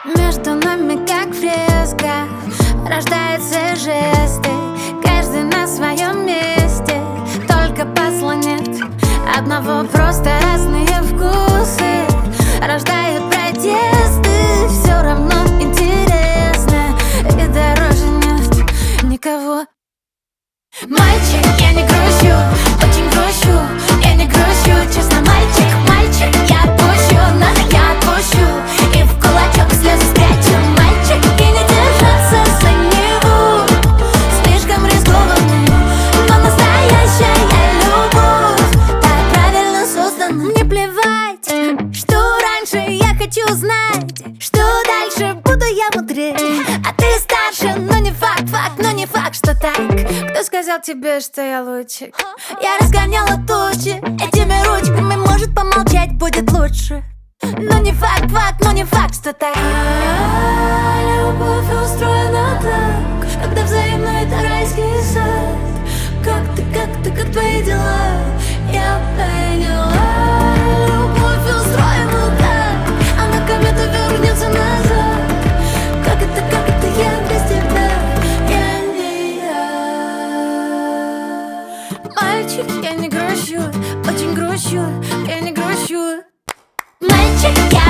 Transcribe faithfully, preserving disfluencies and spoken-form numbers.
Между нами как фреска, рождаются жесты, каждый на своем месте, только посла нет одного, просто разные вкусы рождают протесты. Все равно интересно, и дороже нет никого. Мальчик, я не грущу, очень грущу, я не грущу, честно, мальчик, мальчик, я отпущу, надо, я отпущу, и в кулачок слезы спрячу. Мальчик, и не держаться за него, слишком рискованный, но настоящая любовь так правильно создана. Мне плевать, что раньше, я хочу знать, что дальше, буду я мудрее, а ты старше, но не факт, факт, но не факт, что так. Кто сказал тебе, что я лучше? Я разгоняла тучи этими ручками, может, помолчать будет лучше, но не факт, факт, но не факт, что так. А, любовь устроена так, когда взаимно это райский сад. Как ты, как ты, как твои дела? Я поняла. Любовь устроена так, она комету вернется назад. Как это, как это я без тебя? Я не я. Мальчик, я не грущу, очень грущу, я не грущу. Мальчик, я